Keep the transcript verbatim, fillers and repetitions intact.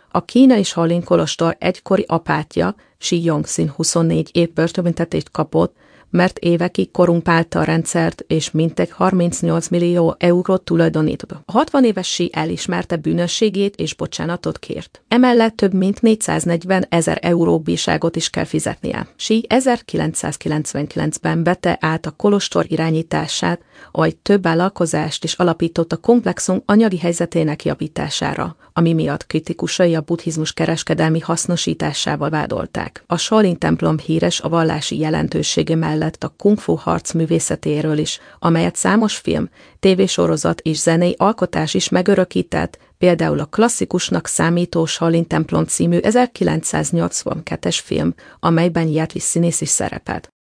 A kínai Shaolin kolostor egykori apátja, Shi Yongxin huszonnégy év börtönbüntetést kapott, mert évekig korrumpálta a rendszert és mintegy harmincnyolc millió eurót tulajdonított. A hatvan éves Shi elismerte bűnösségét és bocsánatot kért. Emellett több mint négyszáznegyven ezer euró bírságot is kell fizetnie. Shi ezerkilencszázkilencvenkilencben vette át a kolostor irányítását, ahogy több vállalkozást is alapított a komplexum anyagi helyzetének javítására, ami miatt kritikusai a buddhizmus kereskedelmi hasznosításával vádolták. A Shaolin templom híres a vallási jelentősége mellett a kung fu harc művészetéről is, amelyet számos film, tévésorozat és zenei alkotás is megörökített, például a klasszikusnak számító Shaolin templom című ezerkilencszáznyolcvankettes film, amelyben Jet Li színész is szerepelt.